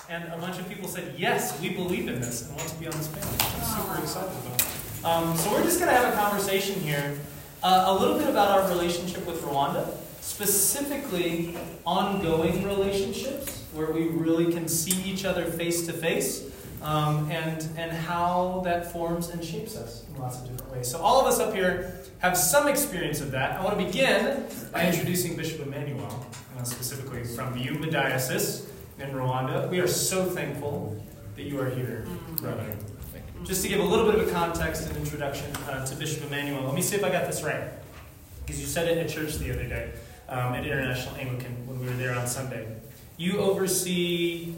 and a bunch of people said, yes, we believe in this and want to be on this panel, which I'm super excited about. So we're just going to have a conversation here, a little bit about our relationship with Rwanda, specifically ongoing relationships where we really can see each other face to face, and how that forms and shapes us in lots of different ways. So all of us up here have some experience of that. I want to begin by introducing Bishop Emmanuel, specifically from the Byumba Diocese in Rwanda. We are so thankful that you are here, brother. Just to give a little bit of a context and introduction to Bishop Emmanuel, let me see if I got this right, because you said it at church the other day, at International Anglican, when we were there on Sunday. You oversee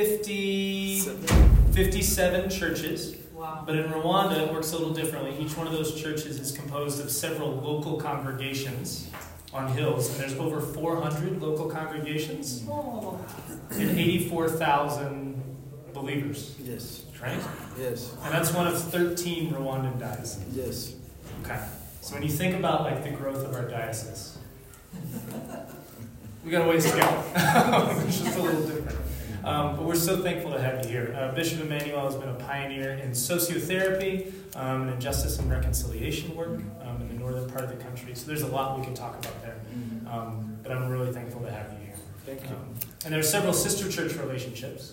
57 churches. Wow. But in Rwanda, it works a little differently. Each one of those churches is composed of several local congregations on hills, and there's over 400 local congregations and 84,000 believers. Yes. Right? Yes. And that's one of 13 Rwandan dioceses. Yes. Okay. So when you think about like the growth of our diocese, we got a ways to go. It's just a little different. But we're so thankful to have you here. Bishop Emmanuel has been a pioneer in sociotherapy and in justice and reconciliation work in the northern part of the country. So there's a lot we can talk about there. But I'm really thankful to have you here. Thank you. And there are several sister church relationships,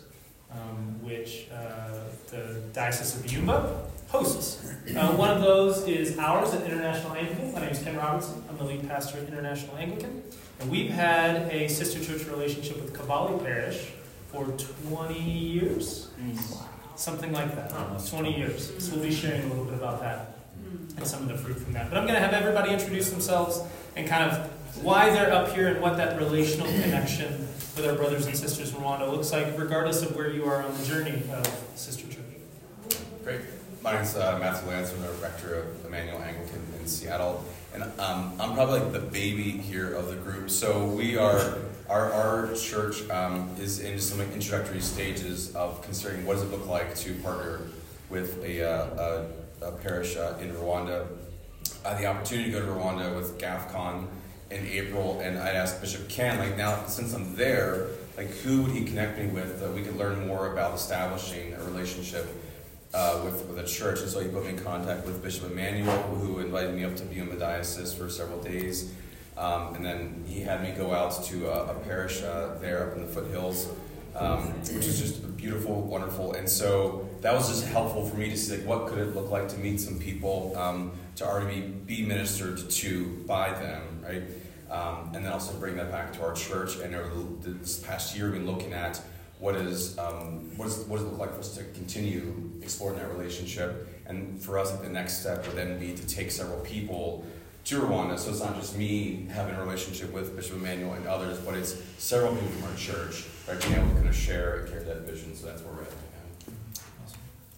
which the Diocese of Byumba hosts. One of those is ours at International Anglican. My name is Ken Robertson. I'm the lead pastor at International Anglican. And we've had a sister church relationship with Kabali Parish for 20 years, something like that, 20 years. So we'll be sharing a little bit about that and some of the fruit from that. But I'm going to have everybody introduce themselves and kind of why they're up here and what that relational connection with our brothers and sisters in Rwanda looks like, regardless of where you are on the journey of Sister Church. Great. My name's Matthew Lance. I'm the rector of Emmanuel Anglican in Seattle. And I'm probably like the baby here of the group. So we are... Our church is in some introductory stages of considering what does it look like to partner with a parish in Rwanda. I had the opportunity to go to Rwanda with GAFCON in April, and I asked Bishop Ken, like, now since I'm there, like, who would he connect me with that we could learn more about establishing a relationship with a church? And so he put me in contact with Bishop Emmanuel, who invited me up to Byumba Diocese for several days. And then he had me go out to a parish there up in the foothills, which was just beautiful, wonderful. And so that was just helpful for me to see, like, what could it look like to meet some people, to already be ministered to by them, right? And then also bring that back to our church. And this past year, we've been looking at what does it look like for us to continue exploring that relationship. And for us, the next step would then be to take several people to Rwanda, so it's not just me having a relationship with Bishop Emmanuel and others, but it's several people from our church, right, being able to kind of share and carry that vision, so that's where we're at. Awesome.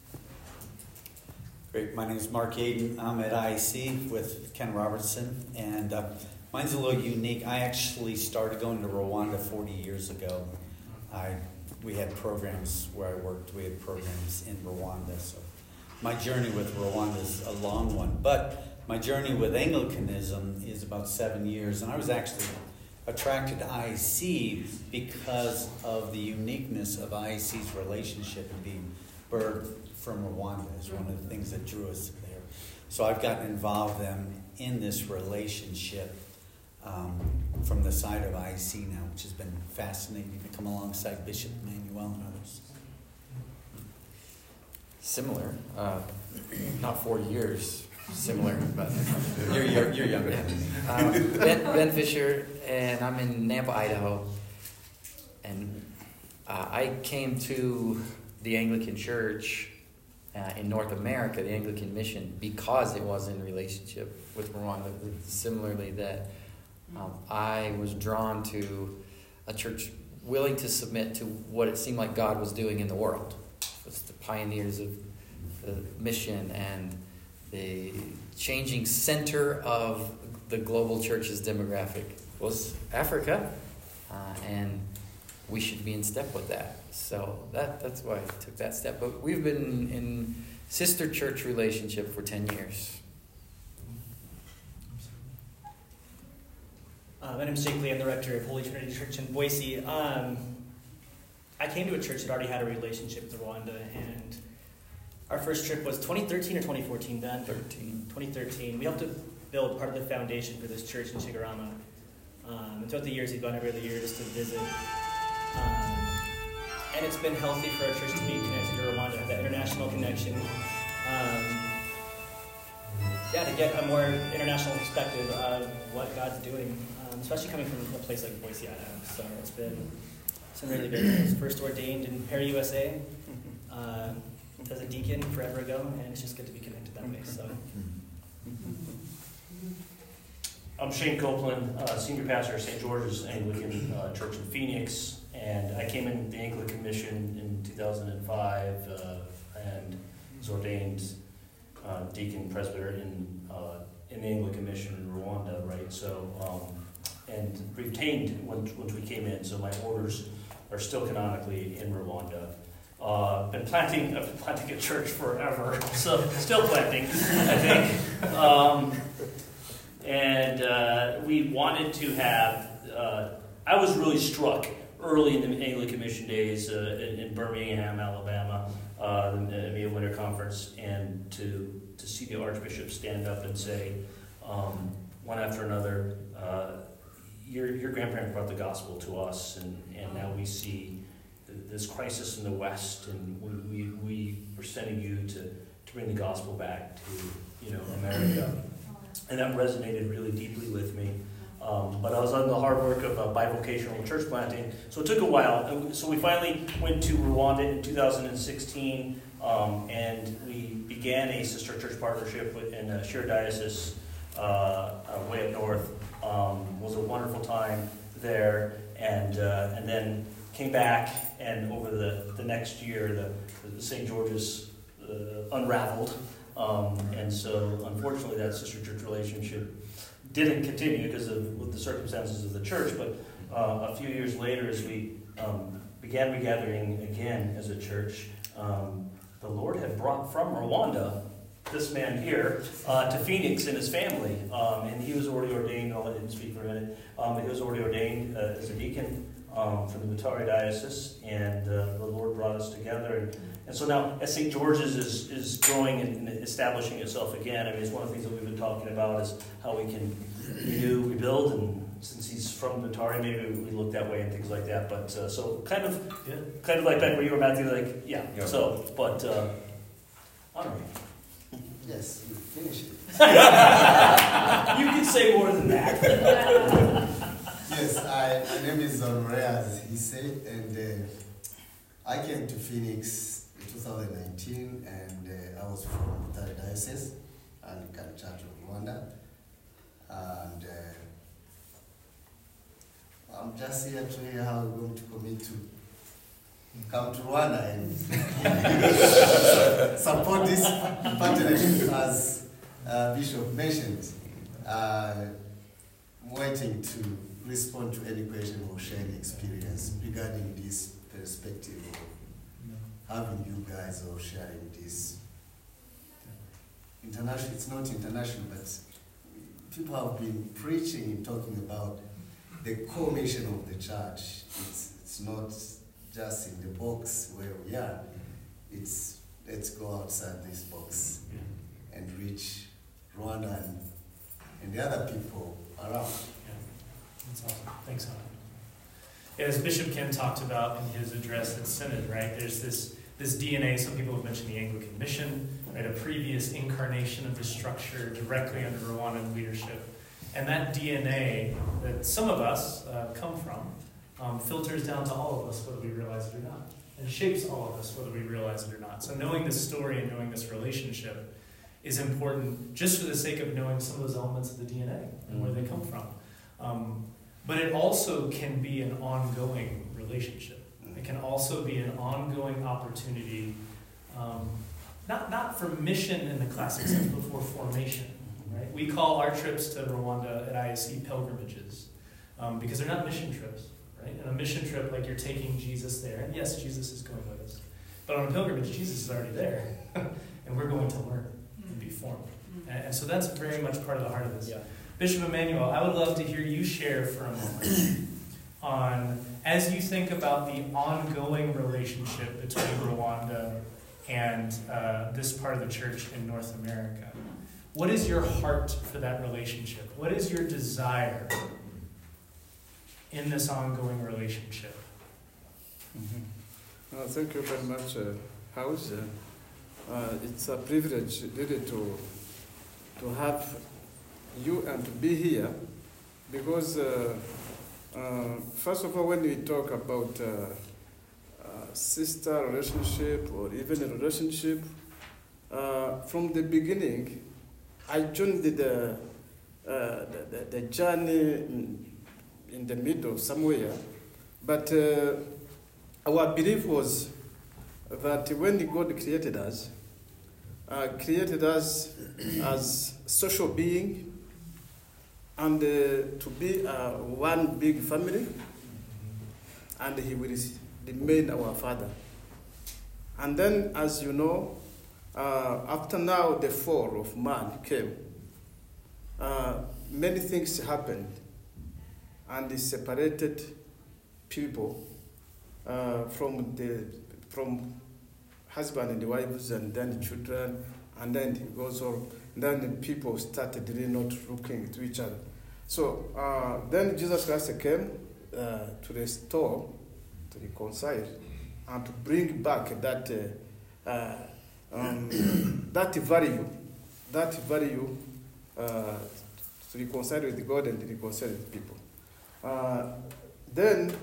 Great. My name is Mark Aiden. I'm at IEC with Ken Robertson, and mine's a little unique. I actually started going to Rwanda 40 years ago. We had programs where I worked. We had programs in Rwanda, so my journey with Rwanda is a long one, but my journey with Anglicanism is about 7 years, and I was actually attracted to IEC because of the uniqueness of IEC's relationship and being birthed from Rwanda is one of the things that drew us there. So I've gotten involved in this relationship from the side of IEC now, which has been fascinating to come alongside Bishop Emmanuel and others. Similar, not 40 years. Similar, but You're younger. Ben Fisher, and I'm in Nampa, Idaho. And I came to the Anglican Church in North America, the Anglican Mission, because it was in relationship with Rwanda. Similarly, that I was drawn to a church willing to submit to what it seemed like God was doing in the world. It was the pioneers of the mission and the changing center of the global church's demographic was Africa, and we should be in step with that. So that's why I took that step. But we've been in sister church relationship for 10 years. My name is Jake Lee. I'm the rector of Holy Trinity Church in Boise. I came to a church that already had a relationship with Rwanda, and our first trip was 2013 or 2014, Ben? 2013. We helped to build part of the foundation for this church in Chigarama. And throughout the years, we've gone every other year just to visit. And it's been healthy for our church to be connected to Rwanda, have that international connection. To get a more international perspective of what God's doing, especially coming from a place like Boise, Idaho. So it's been really good. I was first ordained in Perry, USA, as a deacon forever ago, and it's just good to be connected that way. So. I'm Shane Copeland, senior pastor of St. George's Anglican Church in Phoenix, and I came in the Anglican Mission in 2005 and was ordained deacon presbyter in the Anglican Mission in Rwanda, right? So, and retained once we came in, so my orders are still canonically in Rwanda. I've been planting a church forever, so still planting, I think. We wanted to have, I was really struck early in the Anglican Mission days in Birmingham, Alabama, the EMEA Winter Conference, and to see the Archbishop stand up and say, one after another, your grandparents brought the gospel to us, and now we see this crisis in the West, and we are sending you to bring the gospel back to America. And that resonated really deeply with me. But I was on the hard work of bivocational church planting, so it took a while. So we finally went to Rwanda in 2016, and we began a sister church partnership in a shared diocese way up north. It was a wonderful time there, and then came back, and over the next year, the St. George's unraveled. And so, unfortunately, that sister church relationship didn't continue because of the circumstances of the church. But a few years later, as we began regathering again as a church, the Lord had brought from Rwanda this man here to Phoenix and his family. And he was already ordained, I'll let him speak for a minute. He was already ordained as a deacon for the Butare Diocese, and the Lord brought us together. And so now, as St. George's is growing and establishing itself again, I mean, it's one of the things that we've been talking about is how we can rebuild, and since he's from Butare, maybe we look that way and things like that. But so kind of like back where you were, Matthew, like, yeah. So, but honor me. Yes, you finish it. You can say more than that. Yes, my name is Honoré, as he said, and I came to Phoenix in 2019, and I was from Butare Diocese, Anglican Church of Rwanda, and I'm just here to hear how we're going to commit to come to Rwanda and support this partnership, as Bishop mentioned. I'm waiting to respond to any question or share any experience regarding this perspective of having you guys or sharing this. International, it's not international, but people have been preaching and talking about the core mission of the church. It's not just in the box where we are. It's let's go outside this box and reach Rwanda and the other people around. That's awesome. Thanks, Hannah. As Bishop Ken talked about in his address at Synod, right, there's this DNA, some people have mentioned the Anglican Mission, right, a previous incarnation of the structure directly under Rwandan leadership. And that DNA that some of us come from filters down to all of us, whether we realize it or not. And shapes all of us, whether we realize it or not. So knowing this story and knowing this relationship is important just for the sake of knowing some of those elements of the DNA and where they come from. But it also can be an ongoing relationship. It can also be an ongoing opportunity, not for mission in the classic sense, but for formation. Right? We call our trips to Rwanda at ISC pilgrimages because they're not mission trips. Right? And a mission trip, like you're taking Jesus there, and yes, Jesus is going with us. But on a pilgrimage, Jesus is already there, and we're going to learn and be formed. And so that's very much part of the heart of this. Yeah. Bishop Emmanuel, I would love to hear you share for a moment on, as you think about the ongoing relationship between Rwanda and this part of the church in North America, what is your heart for that relationship? What is your desire in this ongoing relationship? Thank you very much, House. It's a privilege really to have you and to be here, because first of all, when we talk about sister relationship or even a relationship, from the beginning, I joined the journey in the middle somewhere, but our belief was that when God created us as social being, and to be one big family, and He will remain our Father. And then, as you know, after now the fall of man came, many things happened, and He separated people from husband and wives, and then children, and then it goes on. Then the people started really not looking to each other. So then Jesus Christ came to restore, to reconcile, and to bring back that that value to reconcile with God and to reconcile with people. Then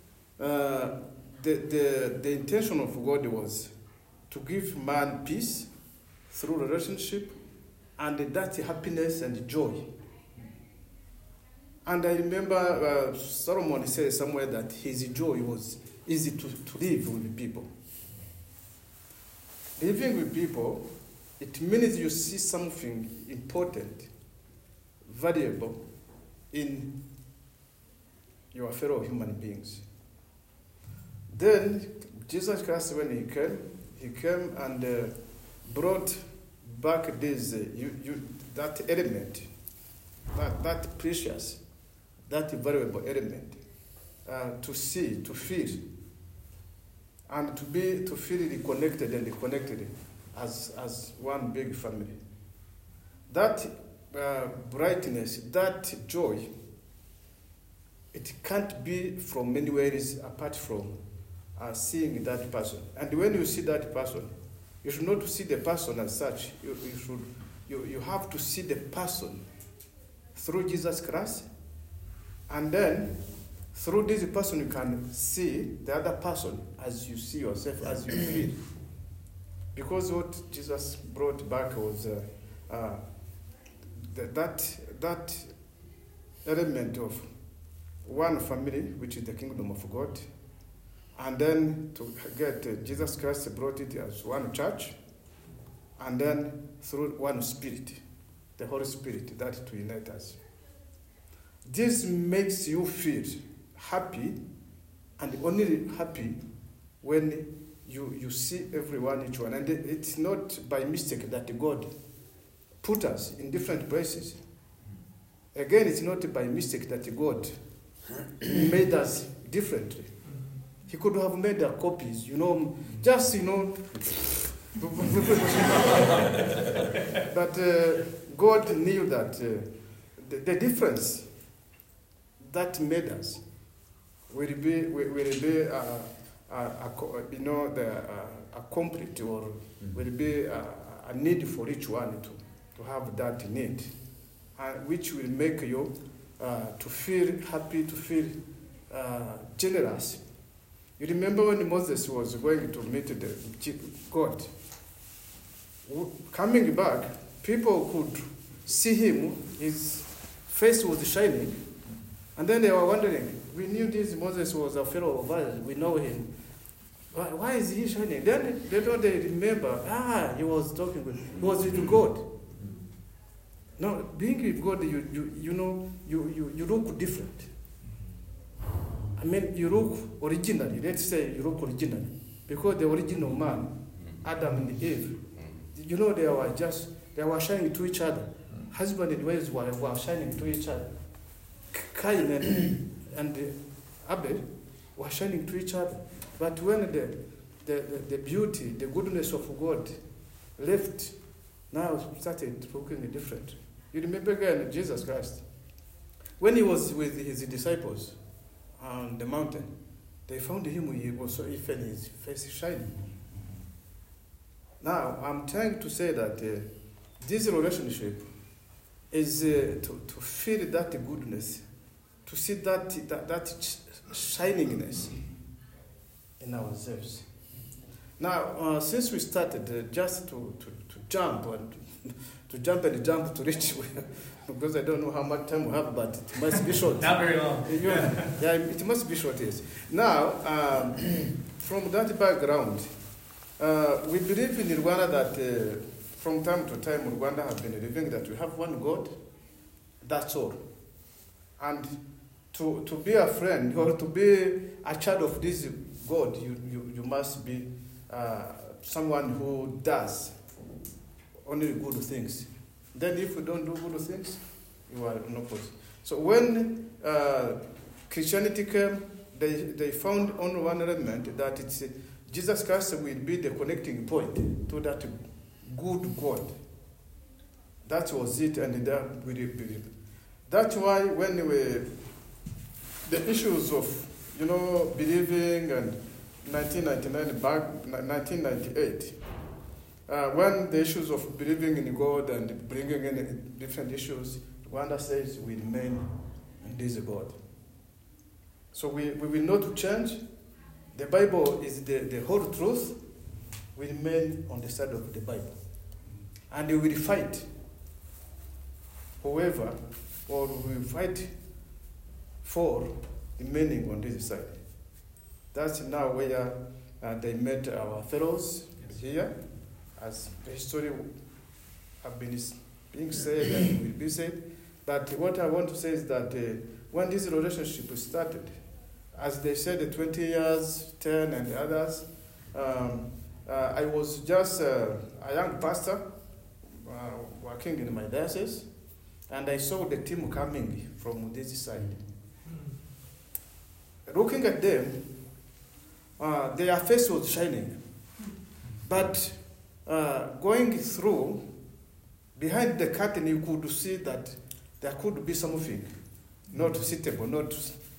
the intention of God was to give man peace through relationship, and that happiness and joy. And I remember Solomon said somewhere that his joy was easy to live with people. Living with people, it means you see something important, valuable in your fellow human beings. Then Jesus Christ, when He came and brought back this that element, that precious, that valuable element, to see, to feel, and to feel reconnected and connected as one big family. That brightness, that joy, it can't be from anywhere apart from seeing that person. And when you see that person, you should not see the person as such. You have to see the person through Jesus Christ, and then through this person you can see the other person as you see yourself, as you feel. Because what Jesus brought back was that element of one family, which is the kingdom of God. And then to get Jesus Christ brought it as one church, and then through one Spirit, the Holy Spirit, that to unite us. This makes you feel happy, and only happy when you see everyone, each one. And it's not by mistake that God put us in different places. Again, it's not by mistake that God made us differently. He could have made their copies, just, But God knew that the difference that made us will be a complete, or will be a need for each one to have that need, which will make you to feel happy, to feel generous. You remember when Moses was going to meet God, coming back, people could see him, his face was shining, and then they were wondering, we knew this Moses was a fellow of us, we know him. Why is he shining? Then they remember, he was with God. Now, being with God, you look different. I mean, you look originally. Let's say you look originally, because the original man, Adam and Eve, they were shining to each other. Husband and wives were shining to each other. Cain and Abel, were shining to each other. But when the beauty, the goodness of God left, now it started looking different. You remember again Jesus Christ. When he was with his disciples on the mountain, they found him, he was so even his face shining. Now, I'm trying to say that this relationship is to feel that goodness, to see that shiningness in ourselves. Now, since we started just to jump and to reach, because I don't know how much time we have, but it must be short. Not very long. Yeah, it must be short, yes. Now, from that background, we believe in Rwanda that from time to time Rwanda has been believing that we have one God, that's all. And to be a friend or to be a child of this God, you must be someone who does only good things. Then if you don't do good things, you are no good. So when Christianity came, they found only one element, that it's Jesus Christ will be the connecting point to that good God. That was it, and that we believe. That's why when the issues of believing and 1999 back 1998. When the issues of believing in God and bringing in different issues, Rwanda says we remain in this God. So we will not change. The Bible is the whole truth. We remain on the side of the Bible. And we will fight whoever, or we will fight for remaining on this side. That's now where they met our fellows here. As the history have been being said and will be said. But what I want to say is that when this relationship started, as they said, 20 years, 10 and the others, I was just a young pastor working in my diocese, and I saw the team coming from this side. Looking at them, their face was shining. But going through, behind the curtain, you could see that there could be something not suitable, not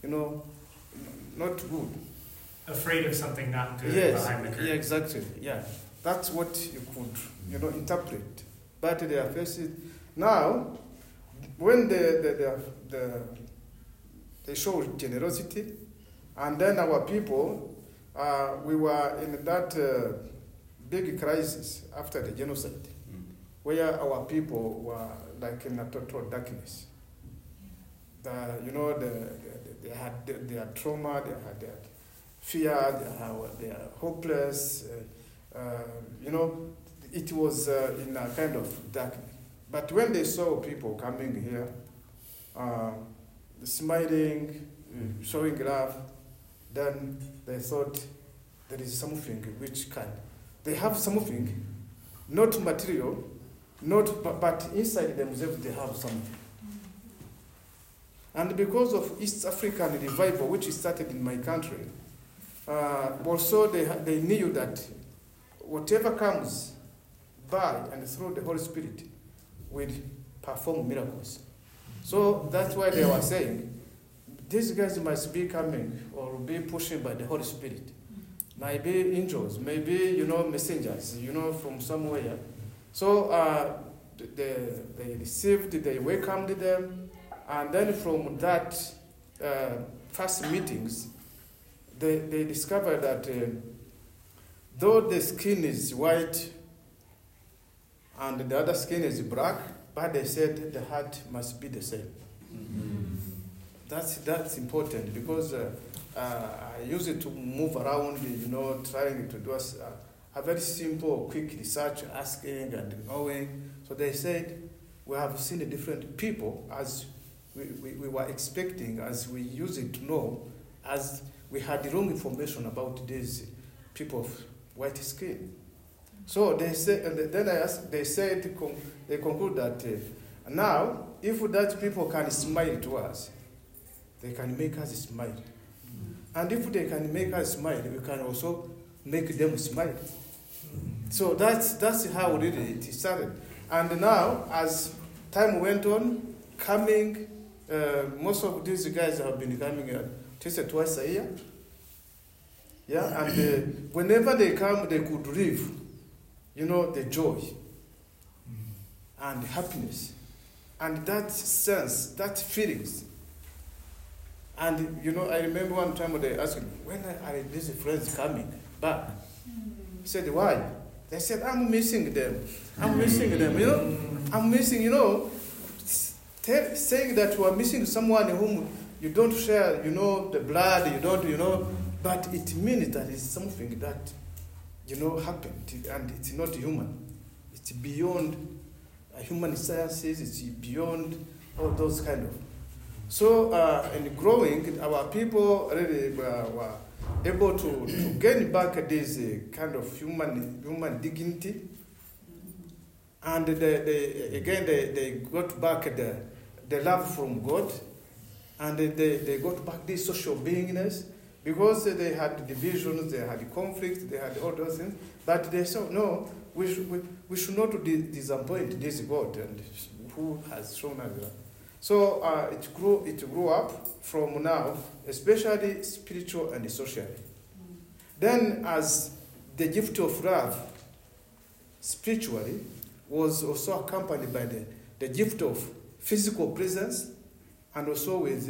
good. Afraid of something not good behind the curtain. Yeah, exactly. Yeah, that's what you could, interpret. But their faces. Now, when they showed generosity, and then our people, we were in that big crisis after the genocide, where our people were like in a total darkness. They had their trauma, they had their fear, they are hopeless. It was in a kind of darkness. But when they saw people coming here, smiling, showing love, then they thought there is something which can. They have something, not material, but inside themselves they have something. And because of East African revival, which started in my country, also they knew that whatever comes by and through the Holy Spirit will perform miracles. So that's why they were saying, these guys must be coming or be pushing by the Holy Spirit. Maybe angels, maybe, messengers, from somewhere. So they received, they welcomed them, and then from that first meetings, they discovered that though the skin is white and the other skin is black, but they said the heart must be the same. Mm-hmm. That's important because I use it to move around, trying to do a very simple, quick research, asking and knowing. So they said, we have seen the different people as we were expecting, as we used it to know, as we had the wrong information about these people of white skin. So they said, and then I asked, they conclude that now, if that people can smile to us, they can make us smile. And if they can make us smile, we can also make them smile. So that's how really it started. And now, as time went on, most of these guys have been coming just twice a year. Yeah, and whenever they come, they could live, the joy and happiness and that sense, that feelings. And, I remember one time they asked me, when are these friends coming back? He said, why? They said, I'm missing them. I'm missing them, I'm missing, saying that you are missing someone whom you don't share, the blood, you don't, but it means that it's something that, happened, and it's not human. It's beyond human sciences, it's beyond all those kind of. So, in growing, our people really were able to gain back this kind of human dignity, and they got back the love from God, and they got back this social beingness, because they had divisions, they had conflicts, they had all those things, but they said, no, we should not disappoint this God and who has shown us that. So it grew up from now, especially spiritual and socially. Then, as the gift of love, spiritually, was also accompanied by the gift of physical presence, and also with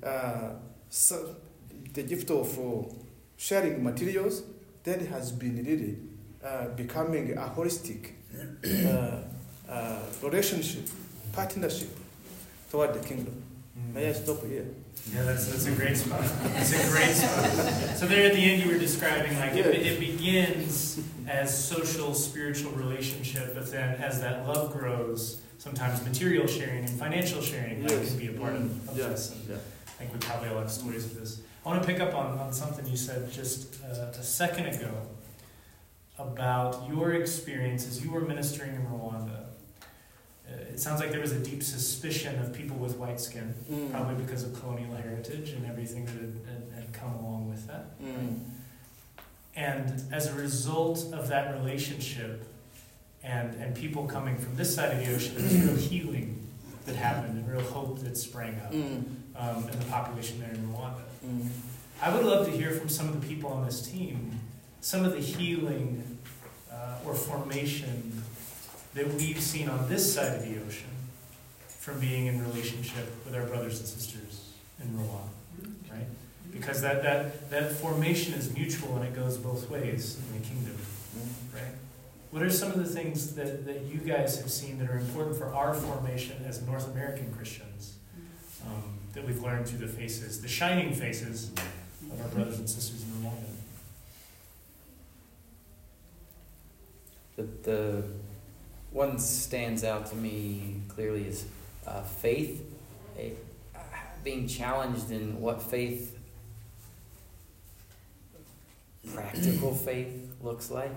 the gift of sharing materials, then it has been really becoming a holistic relationship, partnership toward the kingdom. May I stop here? Yeah, that's a great spot. It's a great spot. So there at the end you were describing it begins as social, spiritual relationship, but then as that love grows, sometimes material sharing and financial sharing that can be a part of this. And I think we probably all have stories of this. I want to pick up on something you said just a second ago about your experience as you were ministering in Rwanda. It sounds like there was a deep suspicion of people with white skin, probably because of colonial heritage and everything that had come along with that. Right? And as a result of that relationship and people coming from this side of the ocean, there was real healing that happened and real hope that sprang up in the population there in Rwanda. I would love to hear from some of the people on this team some of the healing or formation that we've seen on this side of the ocean from being in relationship with our brothers and sisters in Rwanda, right? Because that formation is mutual and it goes both ways in the kingdom, right? What are some of the things that you guys have seen that are important for our formation as North American Christians that we've learned through the shining faces of our brothers and sisters in Rwanda? The one stands out to me clearly is faith, being challenged in what faith, practical faith looks like.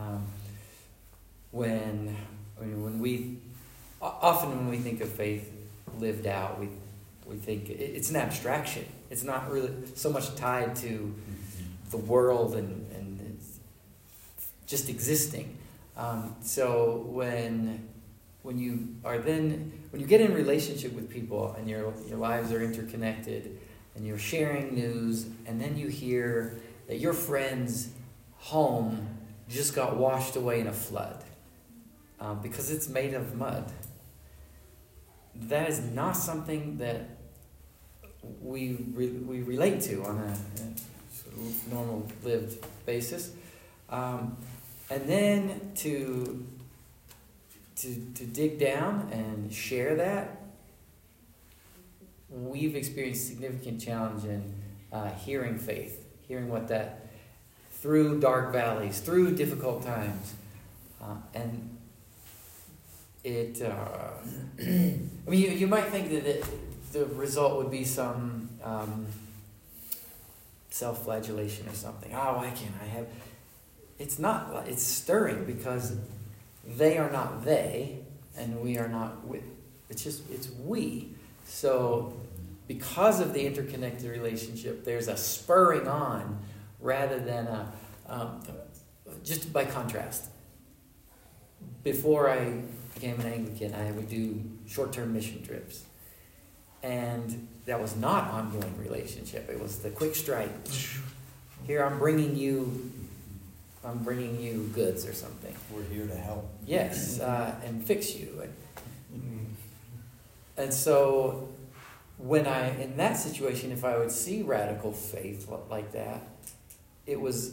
When we think of faith lived out, we think it's an abstraction. It's not really so much tied to the world and just existing. So when you get in relationship with people and your lives are interconnected and you're sharing news, and then you hear that your friend's home just got washed away in a flood because it's made of mud. That is not something that we relate to on a normal lived basis. And then to dig down and share that, we've experienced significant challenge in hearing faith, hearing what that, through dark valleys, through difficult times. And it, you might think that the result would be some self-flagellation or something. Oh, why can't I have... It's not. It's stirring because they are not they, and we are not we. It's we. So because of the interconnected relationship, there's a spurring on rather than just by contrast. Before I became an Anglican, I would do short-term mission trips. And that was not ongoing relationship. It was the quick strike. Here, I'm bringing you goods or something. We're here to help. Yes, and fix you. And so, in that situation, if I would see radical faith like that, it was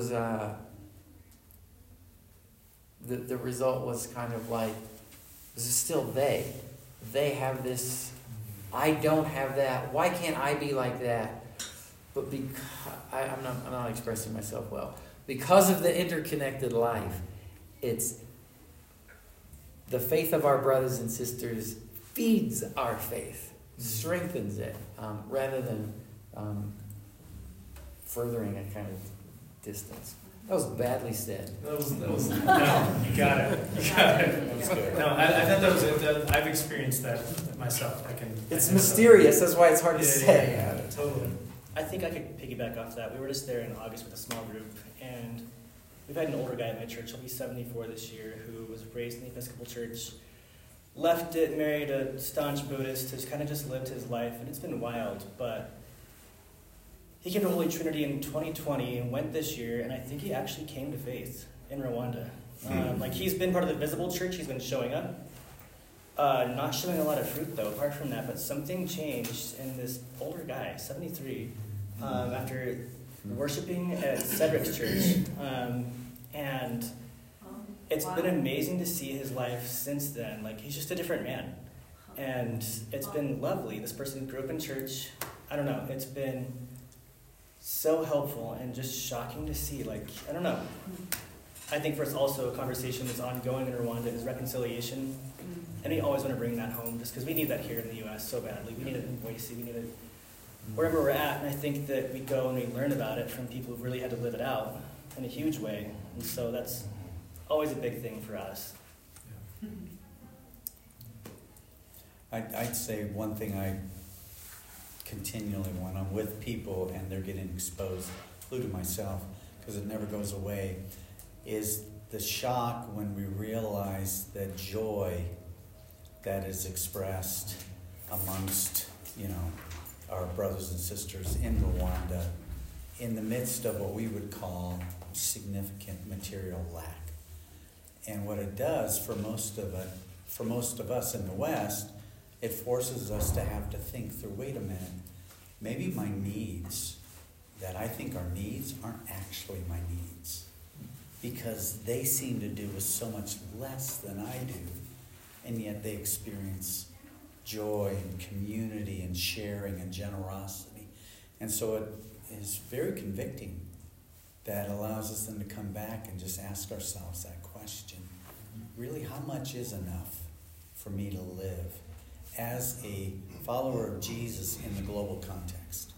the result was kind of like, this is still they. They have this, I don't have that. Why can't I be like that? But because I'm not expressing myself well. Because of the interconnected life, it's the faith of our brothers and sisters feeds our faith, strengthens it, rather than furthering a kind of distance. That was badly said. No, you got it. That was good. No, I thought that was it. I've experienced that myself. It's mysterious. That's why it's hard to say. Yeah, totally. I think I could piggyback off that. We were just there in August with a small group, and we've had an older guy at my church. He'll be 74 this year, who was raised in the Episcopal Church, left it, married a staunch Buddhist, has kind of just lived his life, and it's been wild. But he came to Holy Trinity in 2020 and went this year, and I think he actually came to faith in Rwanda. Like, he's been part of the visible church. He's been showing up. Not showing a lot of fruit, though, apart from that, but something changed in this older guy, 73, after worshiping at Cedric's church. And it's been amazing to see his life since then. Like, he's just a different man. And it's been lovely. This person grew up in church. I don't know. It's been so helpful and just shocking to see. Like, I don't know. I think for us also, a conversation that's ongoing in Rwanda is reconciliation. And we always want to bring that home just because we need that here in the U.S. so badly. We need it in Boise. We need it wherever we're at. And I think that we go and we learn about it from people who've really had to live it out in a huge way. And so that's always a big thing for us. I'd say one thing I continually, when I'm with people and they're getting exposed, including myself, because it never goes away, is the shock when we realize the joy that is expressed amongst, our brothers and sisters in Rwanda in the midst of what we would call significant material lack. And what it does for most of us in the West, it forces us to have to think through, wait a minute, maybe my needs that I think are needs aren't actually my needs, because they seem to do with so much less than I do, and yet they experience joy and community and sharing and generosity. And so it is very convicting. That allows us then to come back and just ask ourselves that question. Really, how much is enough for me to live as a follower of Jesus in the global context?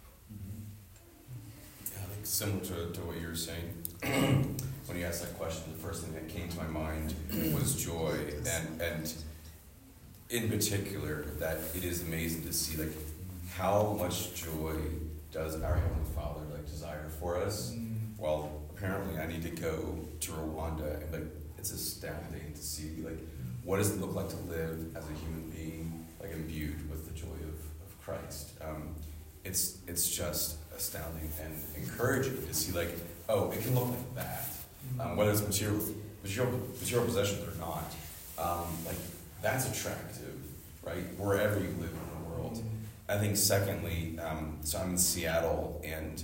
I think similar to what you were saying, when you asked that question, the first thing that came to my mind was joy, and in particular, that it is amazing to see how much joy does our Heavenly Father desire for us. Well, apparently I need to go to Rwanda, and it's astounding to see what does it look like to live as a human being imbued with the joy of Christ. It's just astounding and encouraging to see oh, it can look like that, whether it's material possessions or not. That's attractive, right? Wherever you live in the world. I think secondly, so I'm in Seattle, and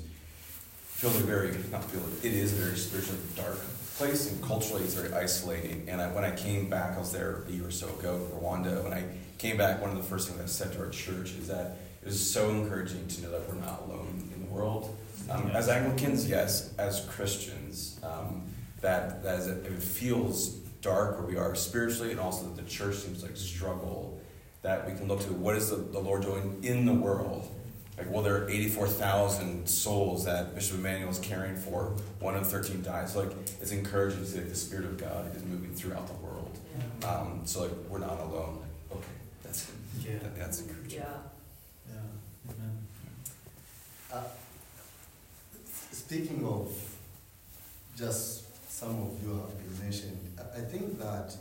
it is a very spiritually dark place, and culturally it's very isolating. And when I came back, I was there a year or so ago in Rwanda. When I came back, one of the first things I said to our church is that it was so encouraging to know that we're not alone in the world. As Anglicans, yes. As Christians, that as it feels dark where we are spiritually, and also that the church seems struggle, that we can look to what is the Lord doing in the world. There are 84,000 souls that Bishop Emmanuel is caring for. 1 in 13 died. So it's encouraging to see that the Spirit of God is moving throughout the world. So we're not alone. Okay, that's encouraging. Yeah. Speaking of, just some of you have been mentioned, I think that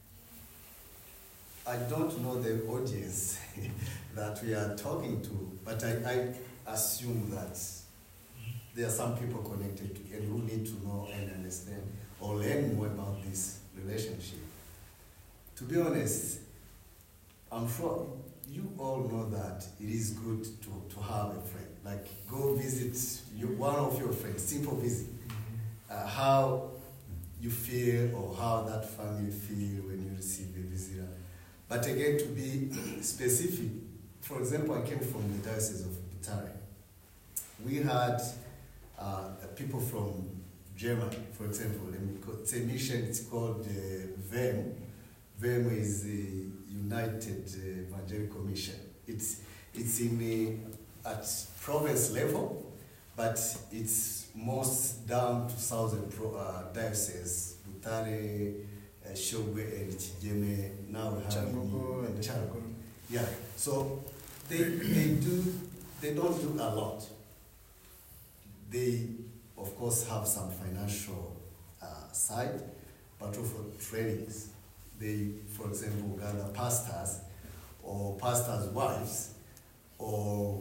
I don't know the audience that we are talking to, but I assume that there are some people connected to and who need to know and understand or learn more about this relationship. To be honest, I'm sure you all know that it is good to have a friend. Like, go visit one of your friends, simple visit. How you feel or how that family feel when you receive a visitor. But again, to be specific, for example, I came from the Diocese of Butare. We had people from Germany, for example. It's a mission, it's called VEM. VEM is the United Evangelical Mission. It's in at province level, but it's most down to southern dioceses, Butare, Shogwe, and Chijeme. Now we have Chango. Yeah. So they don't do a lot. They of course have some financial side, but also trainings. They, for example, gather pastors or pastors' wives or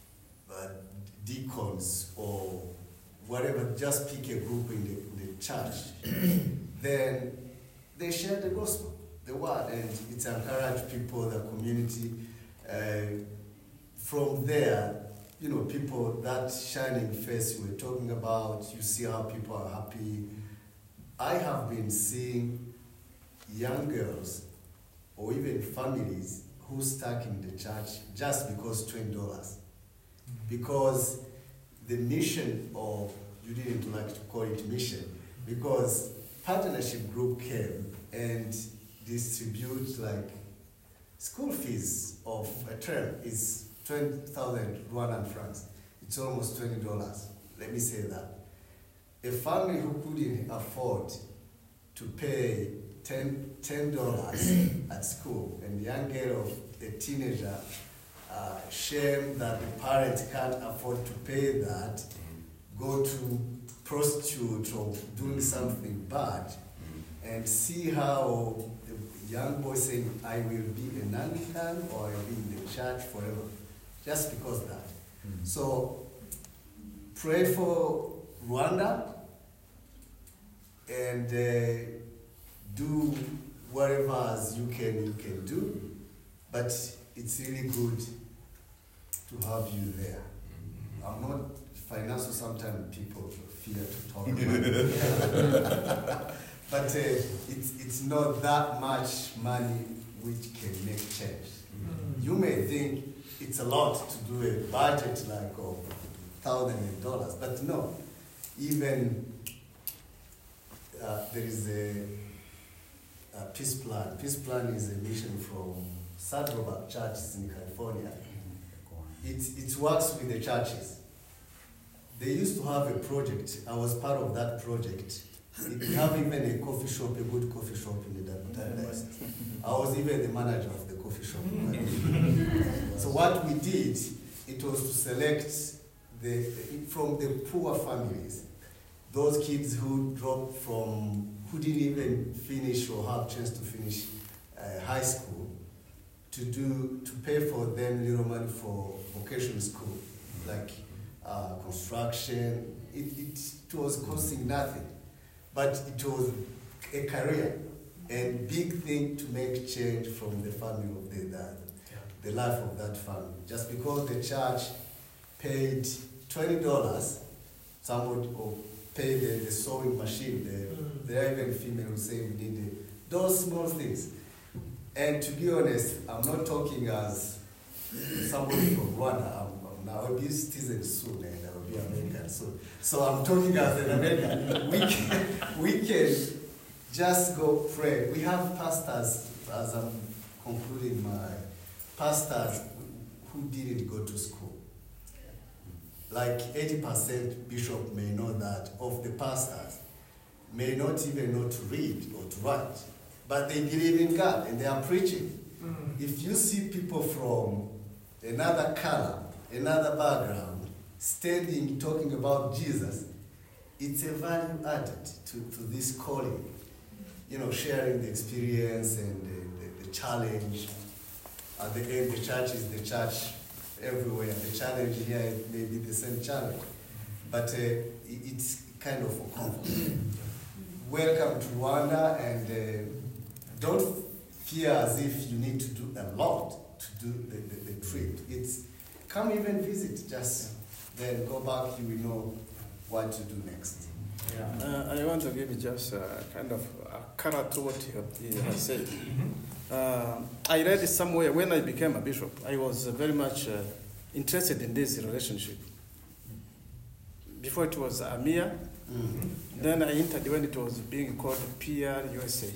deacons or whatever, just pick a group in the church. Then they share the gospel, the word, and it encourages people, the community. From there, people, that shining face you were talking about, you see how people are happy. I have been seeing young girls or even families who stuck in the church just because $20. Because the mission, or you didn't like to call it mission, because partnership group came and distribute like school fees of a term is 20,000 Rwandan francs. It's almost $20. Let me say that. A family who couldn't afford to pay $10 at school, and the young girl of a teenager, shame that the parents can't afford to pay that, go to prostitute or doing something bad, and see how the young boy saying, I will be an Anglican or I will be in the church forever, just because of that. So pray for Rwanda and do whatever as you can do, but it's really good to have you there. I'm not financial, sometimes people fear to talk about it. But it's not that much money which can make change. You may think it's a lot to do a budget like of $1,000, but no. Even there is a Peace Plan. Peace Plan is a mission from Saddleback churches in California. It works with the churches. They used to have a project. I was part of that project. They have even a coffee shop, a good coffee shop in the Diocese. I was even the manager of the coffee shop. So what we did, it was to select from the poor families, those kids who dropped from, who didn't even finish or have chance to finish high school, to pay for them little money for vocational school, like construction. It was costing nothing, but it was a career and big thing to make change from the family of the life of that family. Just because the church paid $20, somebody or paid the sewing machine, there are even female who say we need those small things. And to be honest, I'm not talking as somebody from Rwanda. I will be a citizen soon and I will be American soon. So I'm talking as an American. We can just go pray. We have pastors, as I'm concluding my pastors who didn't go to school. Like 80% bishop may know that of the pastors may not even know to read or to write, but they believe in God and they are preaching. If you see people from another color another background, standing, talking about Jesus, it's a value added to this calling. You know, sharing the experience and the challenge. At the end, the church is the church everywhere. The challenge here may be the same challenge, but it's kind of a comfort. Welcome to Rwanda, and don't feel as if you need to do a lot to do the trip. It's come even visit, just then go back, you will know what to do next. Yeah. I want to give you just kind of a color to what he has said. I read somewhere when I became a bishop, I was very much interested in this relationship. Before it was AMIA, then I entered when it was being called PRUSA.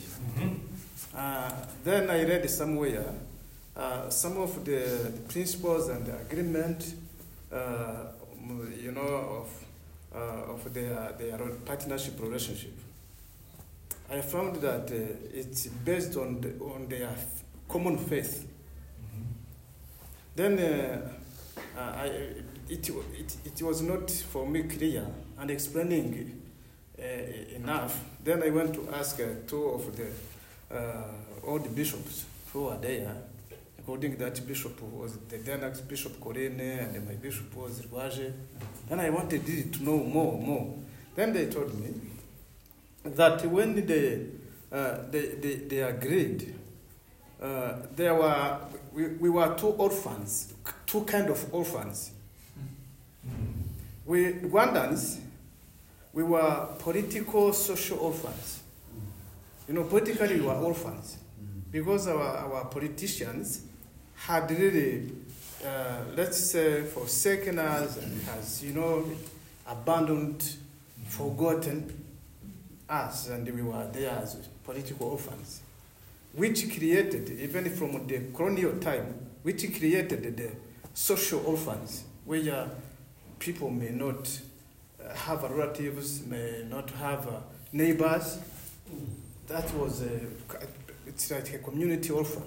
Then I read somewhere some of the principles and the agreement, of their partnership relationship. I found that it's based on their common faith. Then it was not for me clear and explaining enough. Then I went to ask two of the old bishops who are there. According to that bishop was the then Bishop Korene, and my bishop was Rwaje. Then I wanted to know more. Then they told me that when they agreed, we were two orphans, two kind of orphans. We Rwandans, we were political, social orphans. You know, politically we were orphans because our politicians had really, let's say, forsaken us and has, abandoned, forgotten us, and we were there as political orphans, which created, even from the colonial time, which created the social orphans, where people may not have relatives, may not have neighbors. That was it's like a community orphan.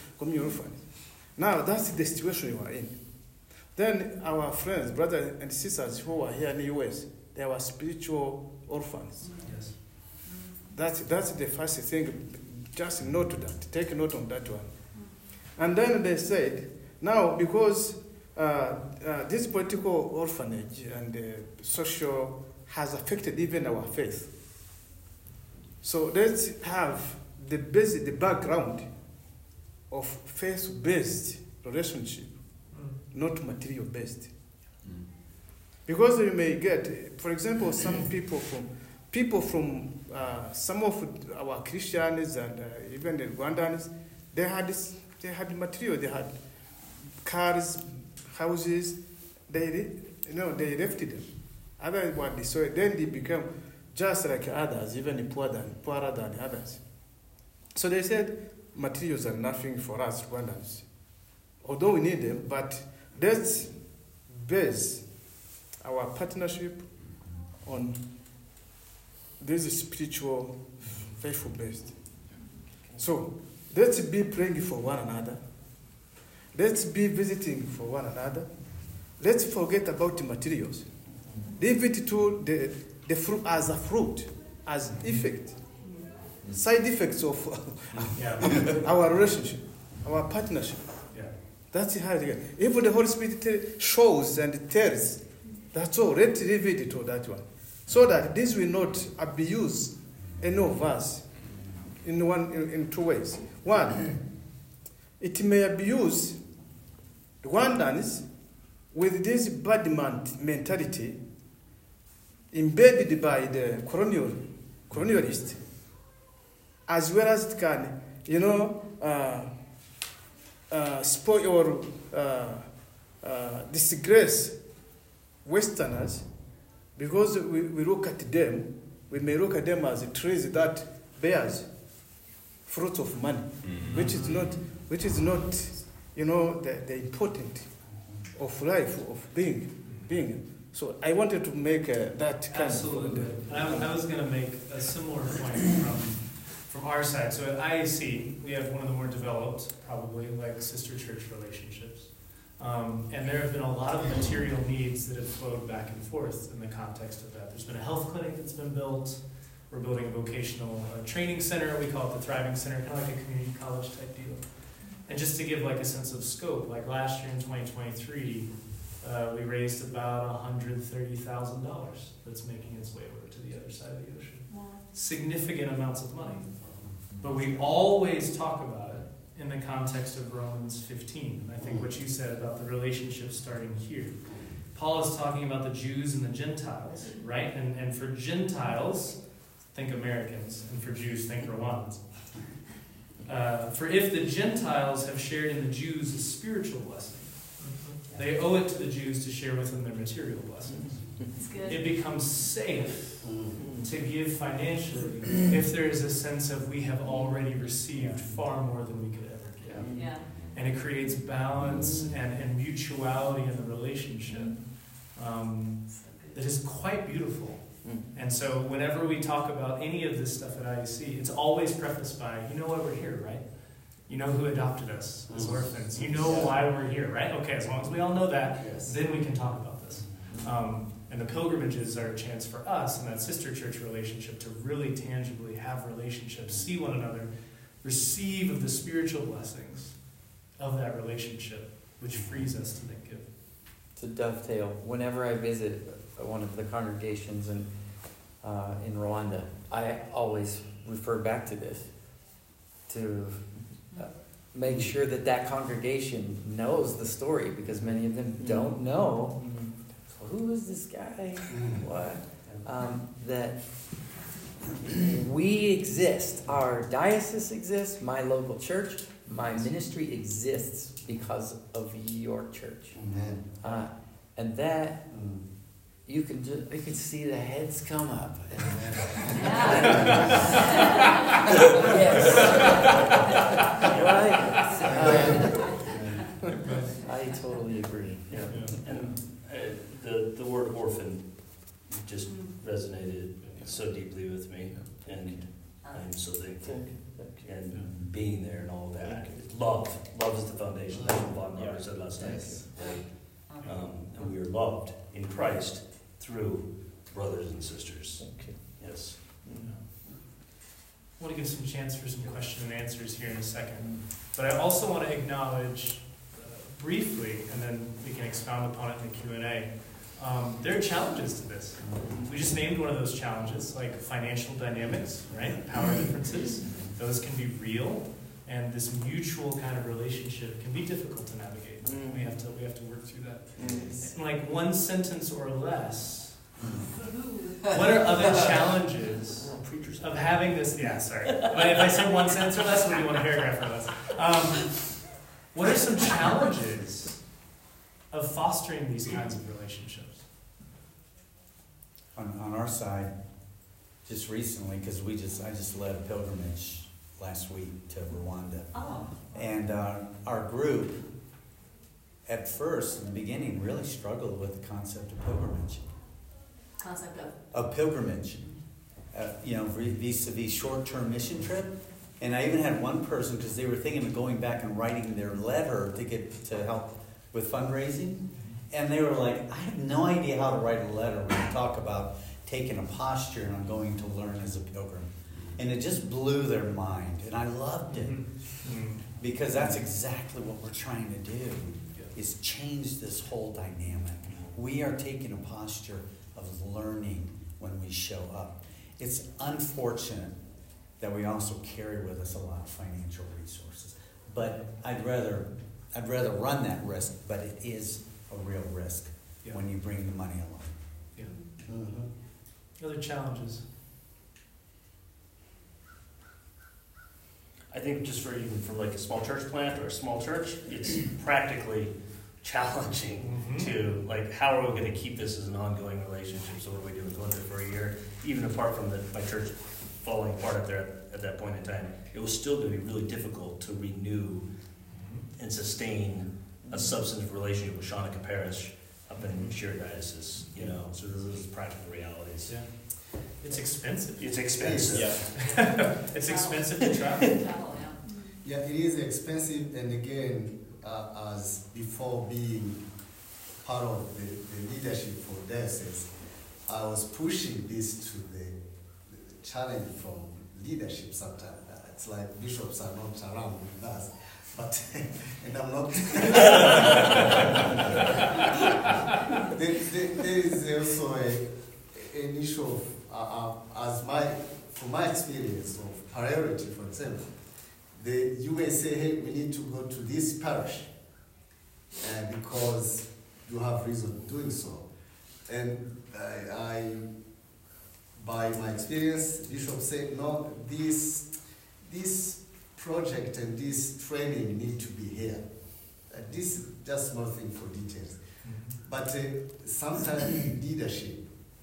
Now that's the situation we are in. Then our friends, brothers and sisters who are here in the US, they were spiritual orphans. Yes. That's the first thing. Just note that. Take note on that one. And then they said, now because this political orphanage and social has affected even our faith. So let's have the background of faith-based relationship, not material-based. Because you may get, for example, some people from some of our Christians and even the Rwandans, they had material, they had cars, houses, they left them. Others were destroyed. Then they become just like others, even poorer than others. So they said, materials are nothing for us Rwandans. Although we need them, but let's base our partnership on this spiritual, faithful based. So let's be praying for one another. Let's be visiting for one another. Let's forget about the materials. Leave it to the fruit as a fruit, as effect. Side effects of our relationship, our partnership. Yeah. That's how it is. If the Holy Spirit shows and tells, that's all. Let's leave it to that one. So that this will not abuse any of us in two ways. One, it may abuse Rwandans with this bad mentality embedded by the colonialist, as well as it can, spoil or disgrace Westerners, because we look at them, we may look at them as trees that bears fruit of money, which is not the important of life, of being. So I wanted to make that kind Absolutely. of... I was going to make a similar point from our side. So at IAC, we have one of the more developed, probably, like sister church relationships. And there have been a lot of material needs that have flowed back and forth in the context of that. There's been a health clinic that's been built. We're building a vocational training center. We call it the Thriving Center, kind of like a community college type deal. And just to give like a sense of scope, like last year in 2023, we raised about $130,000 that's making its way over to the other side of the ocean. Wow. Significant amounts of money. But we always talk about it in the context of Romans 15. And I think what you said about the relationship starting here. Paul is talking about the Jews and the Gentiles, right? And for Gentiles, think Americans, and for Jews, think Rwandans. For if the Gentiles have shared in the Jews a spiritual blessing, they owe it to the Jews to share with them their material blessings. That's good. It becomes safe to give financially if there is a sense of we have already received far more than we could ever give. Yeah. And it creates balance and mutuality in the relationship that is quite beautiful. And so whenever we talk about any of this stuff at IEC, it's always prefaced by, you know why we're here, right? You know who adopted us as orphans. You know why we're here, right? Okay, as long as we all know that, then we can talk about this. And the pilgrimages are a chance for us in that sister church relationship to really tangibly have relationships, see one another, receive of the spiritual blessings of that relationship, which frees us to then give. To dovetail, whenever I visit one of the congregations in Rwanda, I always refer back to this to make sure that that congregation knows the story, because many of them don't know. Who is this guy? What? That we exist. Our diocese exists. My local church, my ministry exists because of your church. And that you can see the heads come up. Yes. Right. I totally agree. Yeah. And the word orphan just resonated so deeply with me, and I'm so thankful. And being there and all that. Love is the foundation. That's what Bob Margaret said last night. And we are loved in Christ through brothers and sisters. Yes. I want to give some chance for some question and answers here in a second. But I also want to acknowledge briefly, and then we can expound upon it in the Q&A, there are challenges to this. We just named one of those challenges, like financial dynamics, right? Power differences. Those can be real, and this mutual kind of relationship can be difficult to navigate. We have to work through that. In like one sentence or less, what are other challenges of having this? Yeah, sorry. But if I said one sentence or less, what do you want a paragraph or less? What are some challenges of fostering these kinds of relationships? On our side, just recently, because I just led a pilgrimage last week to Rwanda. Oh. And our group, at first, in the beginning, really struggled with the concept of pilgrimage. Concept of? Of pilgrimage. Vis-a-vis short-term mission trip. And I even had one person, because they were thinking of going back and writing their letter to help with fundraising. And they were like, I have no idea how to write a letter when you talk about taking a posture and I'm going to learn as a pilgrim. And it just blew their mind. And I loved it. Because that's exactly what we're trying to do, is change this whole dynamic. We are taking a posture of learning when we show up. It's unfortunate that we also carry with us a lot of financial resources. But I'd rather run that risk, but it is a real risk when you bring the money along. Yeah. Other challenges? I think just for like a small church plant or a small church, it's practically challenging to, like, how are we going to keep this as an ongoing relationship? So what do we do? We're going through for a year, even apart from my church falling apart up there at that point in time. It was still going to be really difficult to renew and sustain a substantive relationship with Shanika Parish up in Sheer Diocese, so those are practical realities. Yeah. It's expensive. It's expensive. Yeah. It's expensive to travel. Yeah, it is expensive, and again, as before being part of the leadership for diocese, I was pushing this to the challenge from leadership sometimes. It's like bishops are not around with us, but, and I'm not. there is also an issue of, from my experience of priority, for example. You may say, hey, we need to go to this parish because you have reason doing so. And by my experience, Bishop said, no, this project and this training need to be here. This is just small thing for details. But sometimes leadership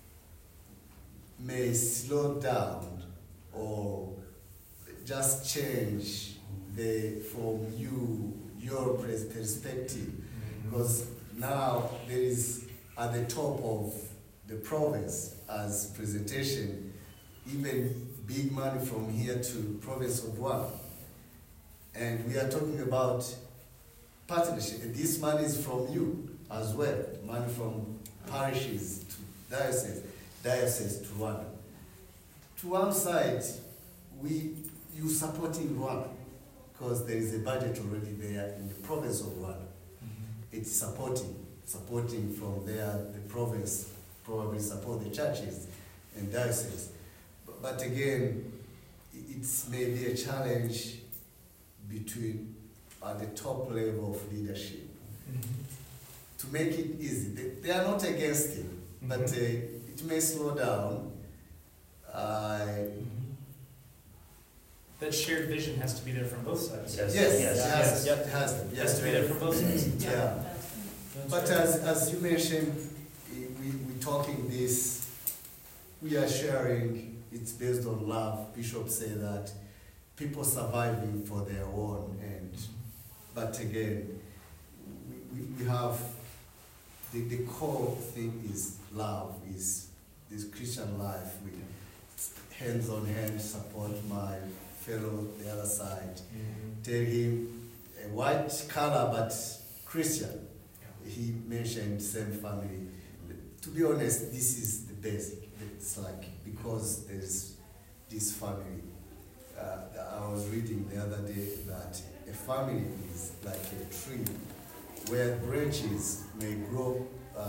may slow down or just change from your perspective. Because now there is at the top of the province as presentation, even big money from here to province of Rwanda. And we are talking about partnership. And this money is from you as well. Money from parishes to diocese to Rwanda. To one side, you supporting Rwanda because there is a budget already there in the province of Rwanda. It's supporting from there, the province probably support the churches and dioceses. But again, it's maybe a challenge between at the top level of leadership to make it easy. They are not against it, but it may slow down. That shared vision has to be there from both sides. Yes, it has to. It has to be there from both sides. Yeah. But as you mentioned, we're talking this, we are sharing, it's based on love. Bishops say that people surviving for their own, but again, we have, the core thing is love, is this Christian life. We hands on hand support my fellow the other side. Tell him a white color but Christian. He mentioned same family. To be honest, this is the basic. It's like, because there's this family. I was reading the other day that a family is like a tree where branches may grow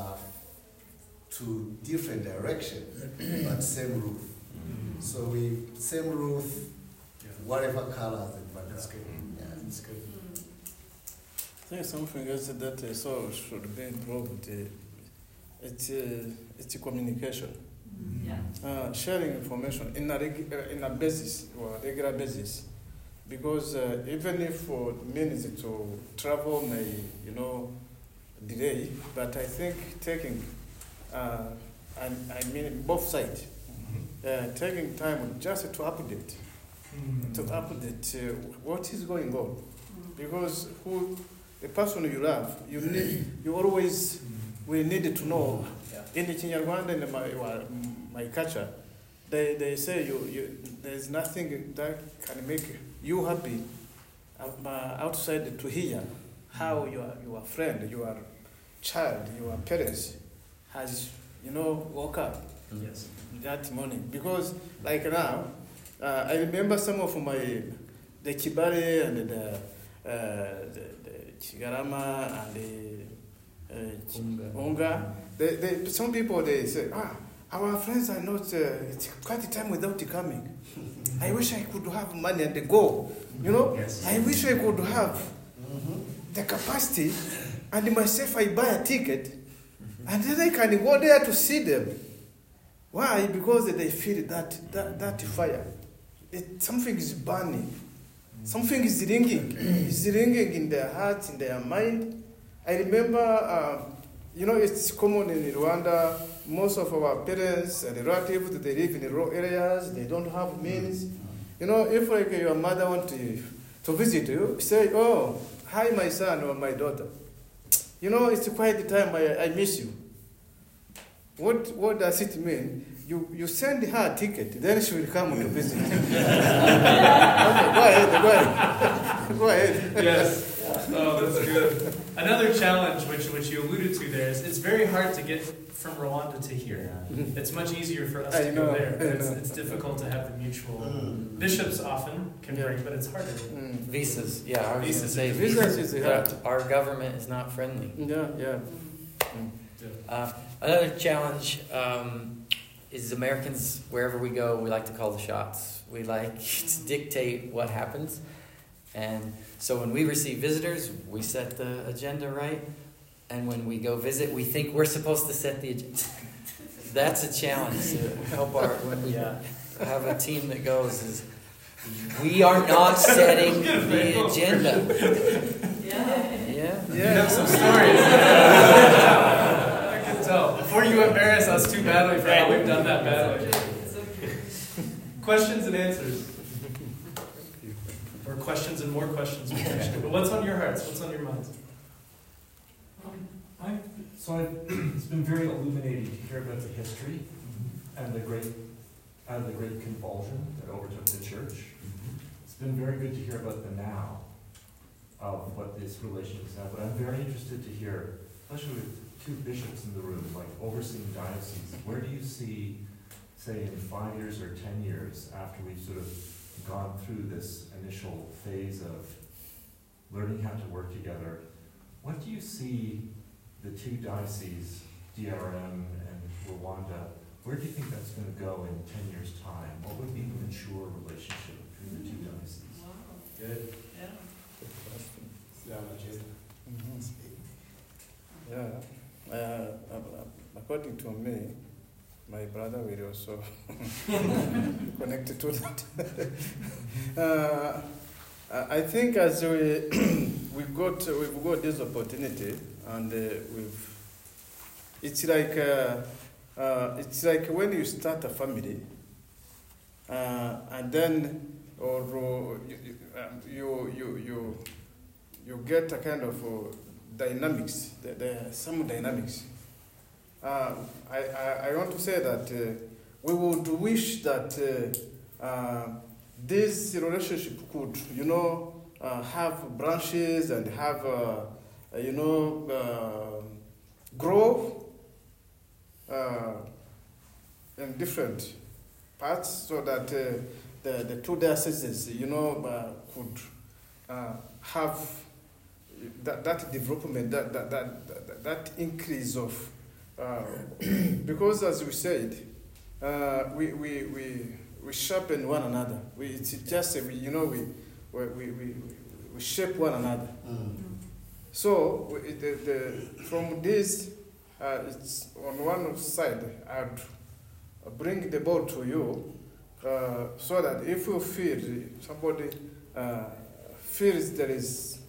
to different direction, but same root. So same root, whatever color. That's good. Yeah, That's good. I think something else that so should be improved. It's communication. Yeah. Sharing information in a basis or regular basis, because even if for minutes to travel may delay, but I think taking I mean both sides taking time just to update what is going on, because the person you love, you always will need to know. In the Chinyarwanda and my culture, they say there's nothing that can make you happy outside to hear how your friend, your child, your parents has woke up that morning. Because like now, I remember some of the Kibale and the Chigarama and the Unga. Some people they say, our friends are not. It's quite a time without coming. I wish I could have money and go. I wish I could have the capacity and myself. I buy a ticket and then I can go there to see them. Why? Because they feel that fire. Something is burning. Something is ringing. It's ringing in their hearts, in their mind. I remember. It's common in Rwanda. Most of our parents and relatives, they live in rural areas. They don't have means. If like your mother wants to visit you, say, "Oh, hi, my son or my daughter. It's quite the time I miss you." What does it mean? You send her a ticket, then she will come to visit. Okay, go ahead. Yes. Oh, that's good. Another challenge, which you alluded to there, is it's very hard to get from Rwanda to here. It's much easier for us to go there. But it's difficult to have the mutual. Bishops often can bring, but it's harder. Visas, yeah, I was going to say Visas is hard. Our government is not friendly. Yeah. Another challenge is Americans, wherever we go, we like to call the shots. We like to dictate what happens. And so when we receive visitors, we set the agenda right. And when we go visit, we think we're supposed to set the agenda. That's a challenge to help when we have a team that goes is we are not setting the agenda. You have some stories. I can tell. Before you embarrass us too badly for how we've done that badly. Questions and answers. Or questions and more questions. But what's on your hearts? What's on your minds? It's been very illuminating to hear about the history and the great convulsion that overtook the church. It's been very good to hear about the now of what this relationship is now. But I'm very interested to hear, especially with two bishops in the room, like overseeing dioceses, where do you see, say, in 5 years or 10 years, after we've sort of gone through this initial phase of learning how to work together, what do you see the two dioceses, DRM and Rwanda, where do you think that's going to go in 10 years' time? What would be the mature relationship between the two dioceses? Good. According to me, my brother will also connected to that. I think as we've got this opportunity, and it's like when you start a family, and then you get a kind of dynamics. There are some dynamics. I want to say that we would wish that this relationship could, have branches and have, grow in different parts, so that the two dioceses, could have that development, that increase of, because as we said, we sharpen one another. We shape one another. So from this, it's on one side, I'd bring the ball to you, so that if you feel somebody feels there is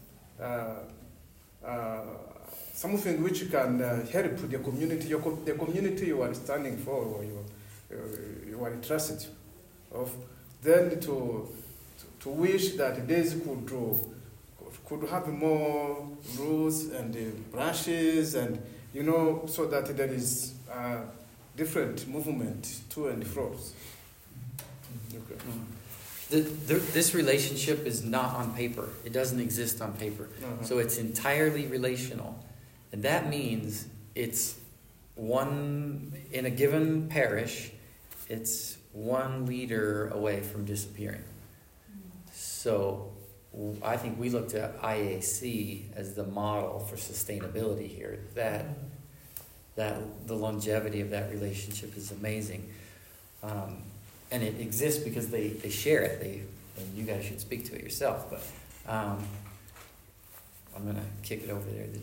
something which can help the community, the community you are standing for, or you are interested of, then to wish that this could have more roots and branches, and so that there is different movement to and fro. Okay. This relationship is not on paper. It doesn't exist on paper. So it's entirely relational. And that means it's one, in a given parish, it's one leader away from disappearing. So I think we looked at IAC as the model for sustainability here. That the longevity of that relationship is amazing. And it exists because they share it. And you guys should speak to it yourself. But I'm going to kick it over there to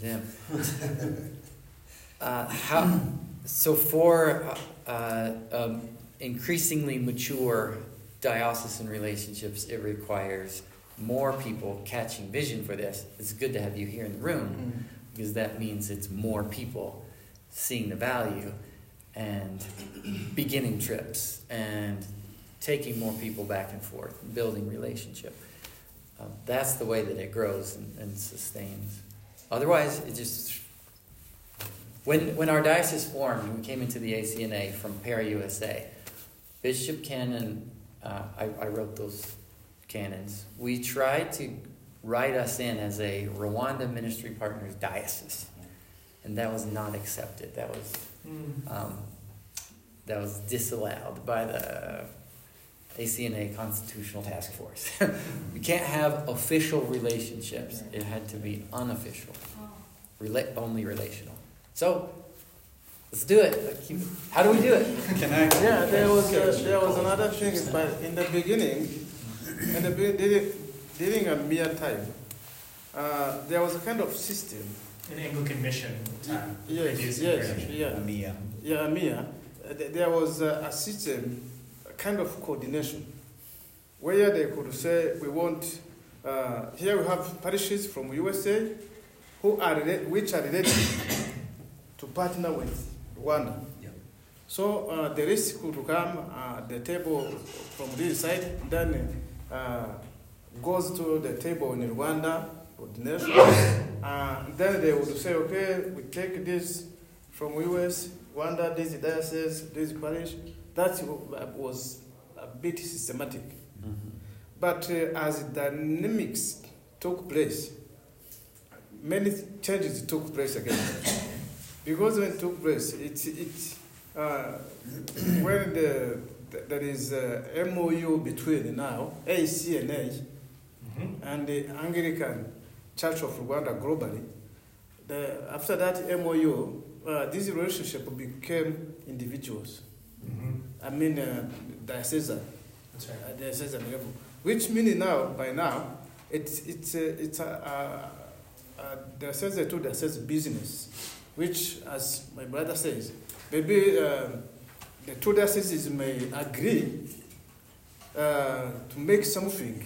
them. So for increasingly mature diocesan relationships, it requires more people catching vision for this. It's good to have you here in the room, because that means it's more people seeing the value and beginning trips and taking more people back and forth, building relationship. That's the way that it grows and sustains. Otherwise, it just... When our diocese formed, we came into the ACNA from Para-USA. Bishop Canon, I wrote those canons. We tried to write us in as a Rwanda Ministry Partners diocese, and that was not accepted. That was disallowed by the ACNA Constitutional Task Force. You can't have official relationships. It had to be unofficial, only relational. So let's do it. How do we do it? Can I? Yeah, there was another thing, but in the beginning, during a mere time, there was a kind of system. An Anglican mission time. Yes, AMIA. Yeah, AMIA. There was a system, a kind of coordination, where they could say, we want, here we have parishes from USA which are ready to partner with Rwanda. Yeah. So the rest could come at the table from this side, then goes to the table in Rwanda, coordination. Then they would say, okay, we take this from US, Rwanda, this diocese, this parish. That was a bit systematic. Mm-hmm. But as dynamics took place, many changes took place again. Because when it took place, when there is a MOU between now ACNA and the Anglican Church of Rwanda globally, after that MOU, this relationship became individuals. I mean, diocesan. That's right. Diocesan level. Which meaning now, by now, it's diocesan to diocesan business, which, as my brother says, maybe the two dioceses may agree to make something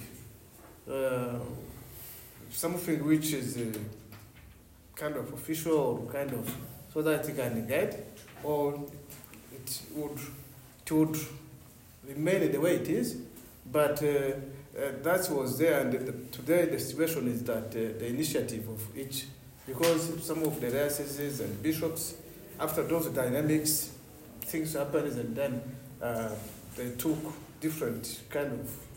which is kind of official, or kind of, so that it can guide, or it would remain the way it is. But that was there, and today the situation is that the initiative of each, because some of the dioceses and bishops, after those dynamics, things happened, and then they took different kind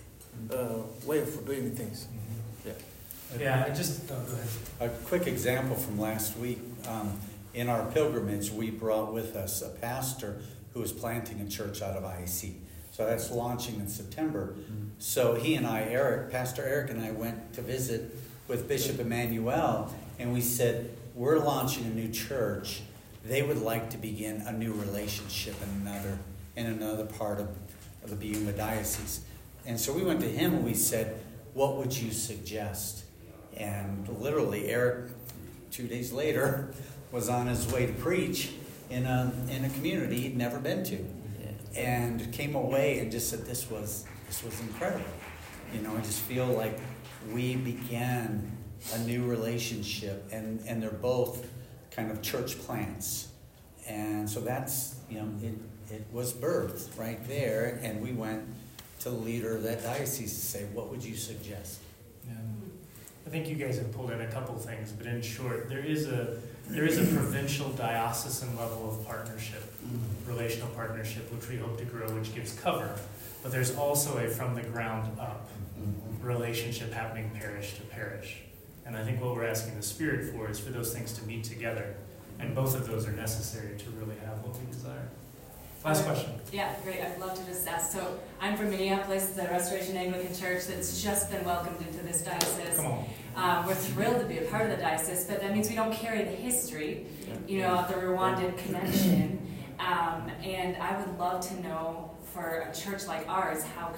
of way of doing things. Yeah, I just, go ahead. A quick example from last week. In our pilgrimage, we brought with us a pastor who was planting a church out of IAC. So that's launching in September. So he and I, Pastor Eric and I went to visit with Bishop Emmanuel, and we said, we're launching a new church. They would like to begin a new relationship in another part of the Byuma Diocese. And so we went to him and we said, what would you suggest? And literally, Eric, 2 days later, was on his way to preach in a community he'd never been to. And came away and just said, this was incredible. I just feel like we began a new relationship, and they're both kind of church plants. And so that's, it was birthed right there, and we went to the leader of that diocese to say, what would you suggest? Yeah. I think you guys have pulled in a couple things, but in short, there is a provincial diocesan level of partnership, relational partnership, which we hope to grow, which gives cover. But there's also a from the ground up relationship happening parish to parish. And I think what we're asking the Spirit for is for those things to meet together. And both of those are necessary to really have what we desire. Last question. Yeah, great. I'd love to just ask. So I'm from Minneapolis, the Restoration Anglican Church that's just been welcomed into this diocese. Come on. We're thrilled to be a part of the diocese, but that means we don't carry the history, of the Rwandan connection. And I would love to know, for a church like ours,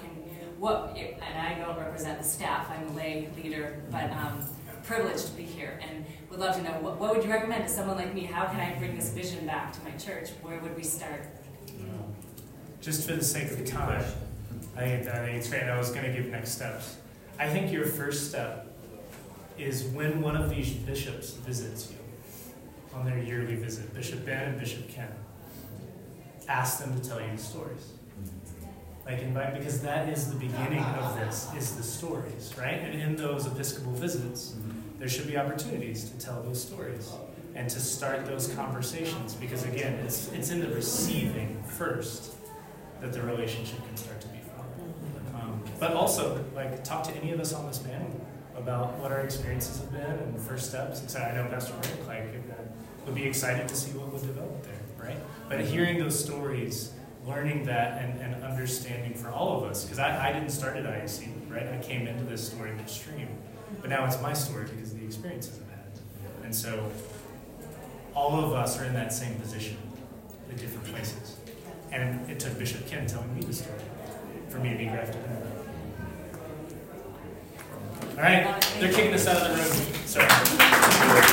and I don't represent the staff, I'm a lay leader, but privileged to be here, and would love to know, what would you recommend to someone like me? How can I bring this vision back to my church? Where would we start? Just for the sake of time, I think it's great. I was going to give next steps. I think your first step is when one of these bishops visits you on their yearly visit, Bishop Ben and Bishop Ken, ask them to tell you the stories. Because that is the beginning of this, is the stories, right? And in those Episcopal visits, there should be opportunities to tell those stories and to start those conversations, because again, it's in the receiving first that the relationship can start to be formed. But also, talk to any of us on this panel. about what our experiences have been and first steps. I know Pastor Rick would be excited to see what would develop there, right? But hearing those stories, learning that and understanding for all of us, because I didn't start at IAC, right? I came into this story midstream, but now it's my story because of the experiences I've had. And so all of us are in that same position in different places. And it took Bishop Ken telling me the story for me to be grafted in. All right, they're kicking us out of the room. Sorry.